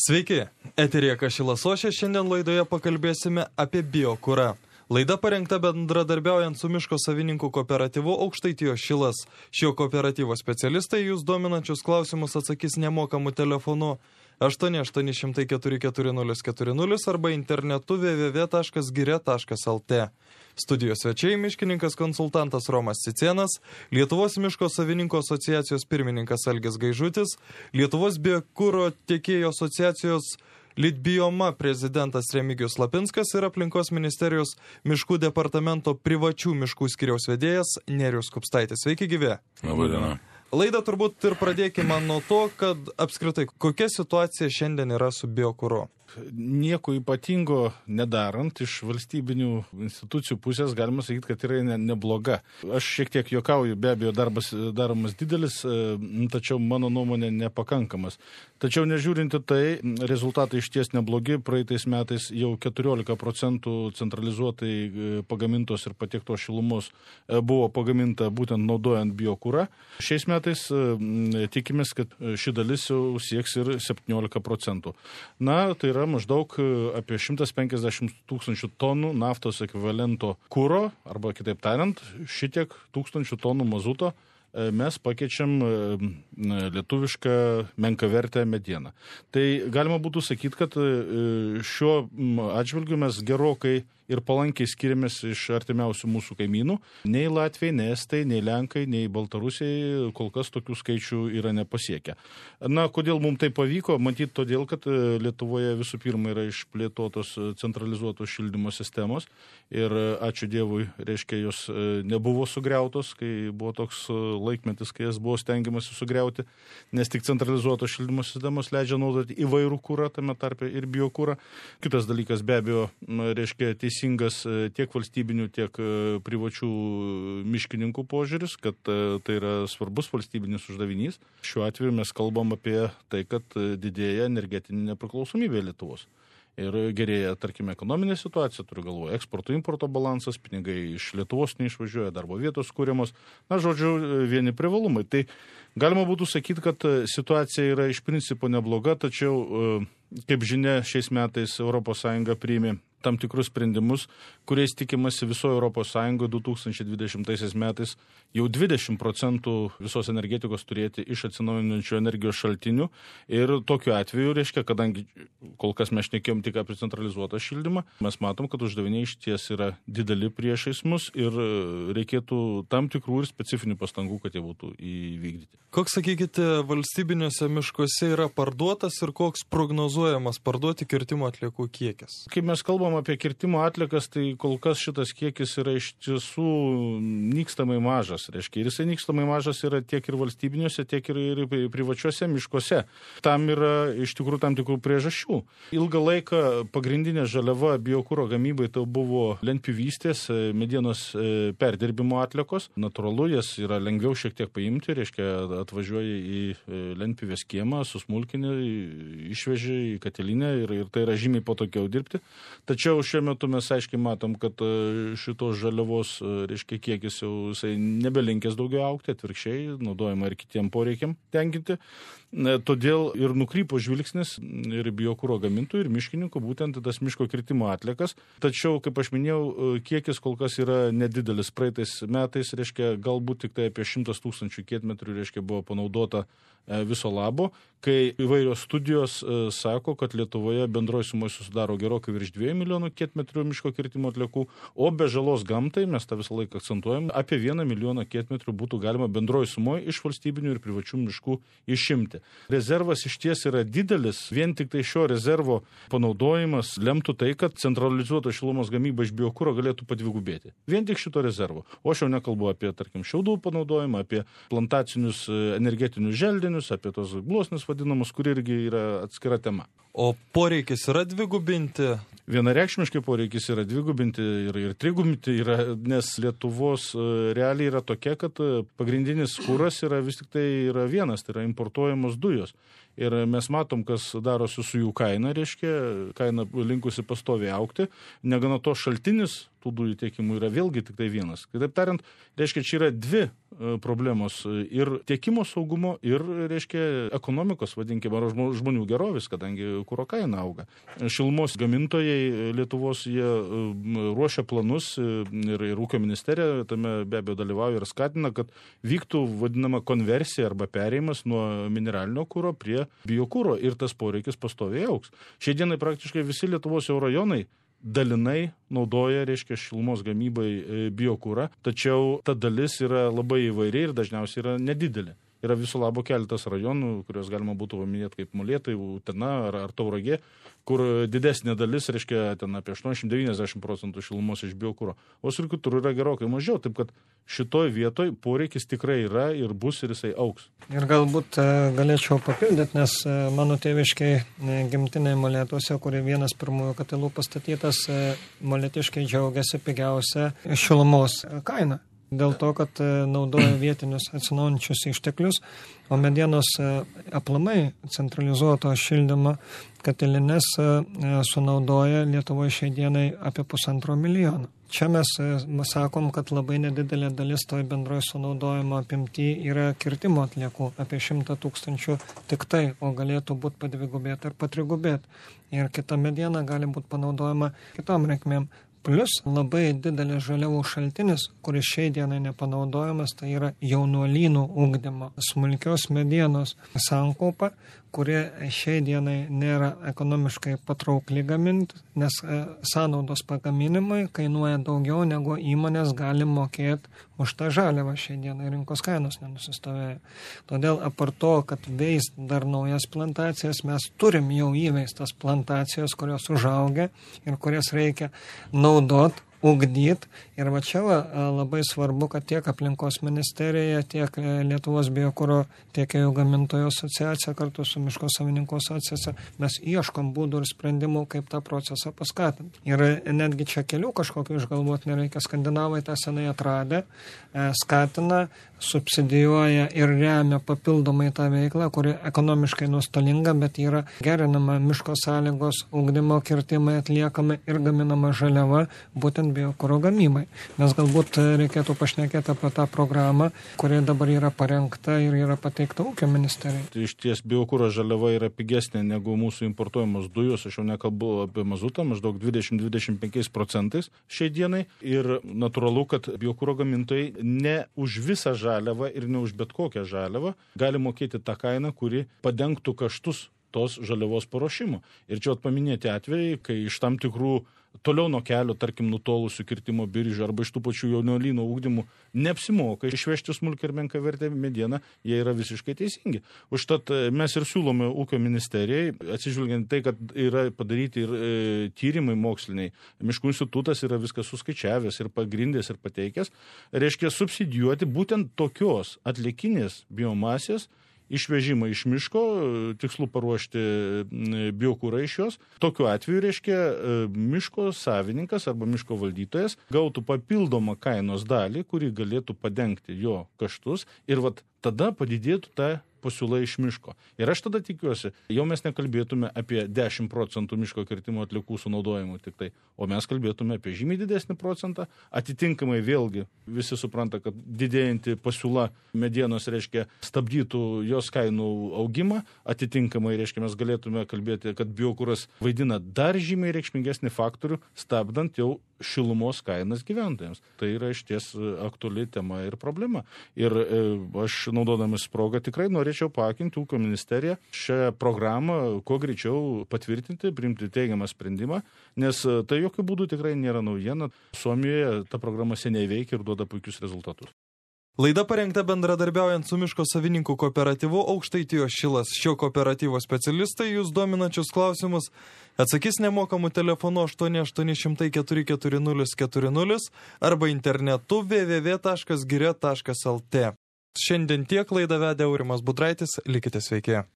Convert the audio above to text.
Sveiki, eterija Kašilas Ošė, šiandien laidoje pakalbėsime apie biokurą. Laida parengta bendradarbiaujant su miško savininkų kooperatyvu Aukštaitijos Šilas. Šio kooperatyvo specialistai jūs dominančius klausimus atsakys nemokamu telefonu 88004440 arba internetu www.giria.lt. Studijos svečiai miškininkas konsultantas Romas Cicėnas, Lietuvos miško savininkų asociacijos pirmininkas Algis Gaižutis, Lietuvos biokuro tiekėjų asociacijos Litbioma prezidentas Remigijus Lapinskas ir aplinkos ministerijos miškų departamento privačių miškų skyriaus vedėjas Nerijus Kupstaitis. Sveiki gyvi. Labą dieną. Laidą turbūt ir pradėkime nuo to, kad apskritai kokia situacija šiandien yra su biokuru. Nieko ypatingo nedarant iš valstybinių institucijų pusės galima sakyti, kad yra nebloga. Aš šiek tiek juokauju, be abejo, darbas daromas didelis, tačiau mano nuomonė nepakankamas. Tačiau nežiūrinti tai, rezultatai išties neblogi. Praeitais metais jau 14% centralizuotai pagamintos ir patiektos šilumos buvo pagaminta būtent naudojant biokurą. Šiais metais tikimės, kad ši dalis jau sieks ir 17%. Na, tai yra maždaug apie 150 tūkstančių tonų naftos ekvivalento kuro, arba kitaip tariant, šitiek tūkstančių tonų mazuto mes pakeičiam lietuvišką menkavertę medieną. Tai galima būtų sakyti, kad šiuo atžvilgiu mes gerokai ir palankiai skiriamės iš artimiausių mūsų kaimynų. Nei Latvijai, nei Estai, nei Lenkai, nei Baltarusiai kol kas tokių skaičių yra nepasiekę. Na, kodėl mums tai pavyko? Matyt, todėl, kad Lietuvoje visų pirma yra išplėtotos centralizuotos šildymo sistemos ir ačiū Dievui, reiškia, jos nebuvo sugriautos, kai buvo toks laikmetis, kai jas buvo stengiamasi sugriauti, nes tik centralizuotos šildymo sistemos leidžia naudoti įvairų kurą, tame tarpe ir biokurą. Kitas dalykas, be abejo, reiškia teisingas tiek valstybinių, tiek privačių miškininkų požiūris, kad tai yra svarbus valstybinis uždavinys. Šiuo atveju mes kalbam apie tai, kad didėja energetinė nepriklausomybė Lietuvos. Ir gerėja, tarkime, ekonominė situacija, turiu galvoje, eksporto-importo balansas, pinigai iš Lietuvos neišvažiuoja, darbo vietos kūriamos. Na, žodžiu, vieni privalumai. Tai galima būtų sakyti, kad situacija yra iš principo nebloga, tačiau, kaip žinia, šiais metais ES priėmė tam tikrus sprendimus, kuriais tikimasi visoje ES 2020 metais jau 20% visos energetikos turėti iš atsinaujinančių energijos šaltinių. Ir tokiu atveju, reiškia, kadangi kol kas mes šnekėjom tik apie centralizuotą šildymą, mes matom, kad uždaviniai išties yra dideli priešais mus ir reikėtų tam tikrų ir specifinių pastangų, kad jie būtų įvykdyti. Koks, sakykite, valstybiniuose miškuose yra parduotas ir koks prognozuojamas parduoti kirtimo atliekų kiekis? Kai mes kalbam apie kirtimo atliekas, tai kol kas šitas kiekis yra iš tiesų nykstamai mažas. Reiškia, ir jisai nykstamai mažas yra tiek ir valstybiniuose, tiek ir privačiuose miškuose. Tam yra iš tikrųjų tam tikrų priežasčių. Ilgą laiką pagrindinė žaliava biokuro gamybai tai buvo lentpjūvystės, medienos perdirbimo atliekos. Natūralu, jas yra lengviau šiek tiek paimti, reiškia, atvažiuoji į lentpjūvės kiemą, susmulkini, išveži į katilinę ir tai yra žymiai patogiau dirbti. Tačiau šiuo metu mes aiškiai matom, kad šitos žaliavos, reiškia, kiekis jau jisai nebelinkęs daugiau augti, atvirkščiai, naudojama ir kitiem poreikiam tenkinti. Todėl ir nukrypo žvilgsnis ir biokuro gamintojų, ir miškininkų, būtent tas miško kirtimo atliekas. Tačiau, kaip aš minėjau, kiekis kol kas yra nedidelis. Praeitais metais, reiškia, galbūt tik tai apie 100 tūkstančių kietmetrų, reiškia, buvo panaudota viso labo, kai įvairios studijos sako, kad Lietuvoje bendroji suma susidaro gerokai virš 2 milijonų kietmetrų miško kirtimo atliekų, o be žalos gamtai, mes tą visą laiką akcentuojam, apie 1 milijoną kietmetrų būtų galima bendroji sumoje iš valstybinių ir privačių miškų išimti. Rezervas išties yra didelis, vien tik tai šio rezervo panaudojimas lemtų tai, kad centralizuota šilumos gamyba iš biokuro galėtų padvigubėti. Vien tik šito rezervo. O aš jau nekalbu apie, tarkim, šiaudų panaudojimą, apie plantacinius energetinius želdinius, apie tos gluosnius vadinamus, kur irgi yra atskira tema. O poreikis yra dvigubinti? Vienareikšmiškai poreikis yra dvigubinti ir trigubinti, nes Lietuvos realiai yra tokia, kad pagrindinis kuras yra vis tik tai yra vienas, tai yra importuojamos dujos. Ir mes matom, kas darosi su jų kaina, reiškia, kaina linkusi pastoviai augti. Negana to šaltinis tų dujų tiekimų yra vėlgi tik tai vienas. Kitaip tariant, reiškia, čia yra dvi problemos ir tiekimo saugumo, ir, reiškia, ekonomikos, vadinkime, ar žmonių gerovės, kadangi kuro kaina auga. Šilumos gamintojai Lietuvos, jie ruošia planus ir ūkio ministerija tame be abejo dalyvauja ir skatina, kad vyktų vadinama konversija arba perėjimas nuo mineralinio kuro prie biokuro ir tas poreikis pastoviai augs. Šiai dienai praktiškai visi Lietuvos rajonai dalinai naudoja, reiškia, šilumos gamybai biokūrą, tačiau ta dalis yra labai įvairi ir dažniausiai yra nedidelė. Yra viso labo keletas rajonų, kurios galima būtų paminėti kaip Molėtai, Utena ar Tauragė, kur didesnė dalis, reiškia, ten apie 80-90% šilumos iš biokuro, o ir kitur yra gerokai mažiau, taip kad šitoj vietoj poreikis tikrai yra ir bus ir jisai augs. Ir galbūt galėčiau papildyti, nes mano tėviškiai gimtiniai Molėtuose, kurie vienas pirmųjų katilų pastatytas, molėtiškiai džiaugiasi pigiausia šilumos kaina. Dėl to, kad naudoja vietinius atsinaujinančius išteklius, o medienos aplamai centralizuoto šildymo katilinės sunaudoja Lietuvoje šiai dienai apie 1,5 milijono. Čia mes sakom, kad labai nedidelė dalis toj bendroje sunaudojimo apimty yra kirtimo atliekų, apie 100 000 tik tai, o galėtų būti padvigubėti ar patrigubėti. Ir kita mediena gali būti panaudojama kitom reikmėm. Plus labai didelis žaliavų šaltinis, kuris šiai dienai nepanaudojamas, tai yra jaunuolynų ugdymo, smulkios medienos sankaupa, kuri šiai dienai nėra ekonomiškai patraukli gaminti, nes sąnaudos pagaminimui kainuoja daugiau, negu įmonės gali mokėti už tą žaliavą šiai dienai, rinkos kainos nenusistovėjo. Todėl apart to, kad veist dar naujas plantacijas, mes turim jau įveistas plantacijas, kurios užaugia ir kurias reikia naudot, ugdyt. Ir va čia labai svarbu, kad tiek aplinkos ministerija, tiek Lietuvos biokuro tiekėjų gamintojų asociacija kartu su miško savininkų asociacija mes ieškom būdų ir sprendimų, kaip tą procesą paskatinti. Ir netgi čia kelių kažkokių išgalvoti nereikia. Skandinavai tą senai atradę, skatina, subsidijuoja ir remia papildomai tą veiklą, kuri ekonomiškai nuostolinga, bet yra gerinama miško sąlygos, ugdymo kirtimai atliekami ir gaminama žaliava būtent biokuro gamybai. Nes galbūt reikėtų pašnekėti apie tą programą, kuri dabar yra parengta ir yra pateikta ūkio ministerijai. Tai iš ties biokuro žaliava yra pigesnė negu mūsų importuojamos dujos, aš jau nekalbu apie mazutą, maždaug 20-25% šiai dienai. Ir natūralu, kad biokuro gamintojai ne už visą žaliavą ir ne už bet kokią žaliavą gali mokėti tą kainą, kuri padengtų kaštus tos žaliavos paruošimo. Ir čia paminėti atvejai, kai iš tam tikrų toliau nuo kelio, tarkim, nutolusių kirtimo biržų arba iš tų pačių jaunuolyno ugdymų neapsimoka išvežti smulkią ir menką vertę medieną, jie yra visiškai teisingi. Užtat mes ir siūlome ūkio ministerijai, atsižvelgiant tai, kad yra padaryti ir tyrimai moksliniai. Miškų institutas yra viską suskaičiavęs ir pagrindęs ir pateikęs, reiškia subsidijuoti būtent tokios atliekinės biomasės išvežimą iš miško, tikslu paruošti biokurą iš jos. Tokiu atveju, reiškia, miško savininkas arba miško valdytojas gautų papildomą kainos dalį, kuri galėtų padengti jo kaštus ir tada padidėtų ta pasiūla iš miško. Ir aš tada tikiuosi, jau mes nekalbėtume apie 10% miško kirtimo atliekų sunaudojimų tik tai, o mes kalbėtume apie žymiai didesnį procentą. Atitinkamai vėlgi visi supranta, kad didėjanti pasiūla medienos, reiškia, stabdytų jos kainų augimą. Atitinkamai, reiškia, mes galėtume kalbėti, kad biokuras vaidina dar žymiai reikšmingesnį faktorių, stabdant jau šilumos kainas gyventojams. Tai yra išties aktuali tema ir problema. Ir aš naudodamas progą tikrai norėčiau paakinti ūkio ministeriją šią programą kuo greičiau patvirtinti, priimti teigiamą sprendimą, nes tai jokių būdų tikrai nėra naujiena. Suomijoje ta programa seniai veikia ir duoda puikius rezultatus. Laida parengta bendradarbiaujant su miško savininkų kooperatyvu Aukštaitijos Šilas. Šio kooperatyvo specialistai jūs dominančius klausimus atsakys nemokamų telefonu 8800 440 40 arba internetu www.giria.lt. Šiandien tiek, laidą vedė Aurimas Budraitis, likite sveiki.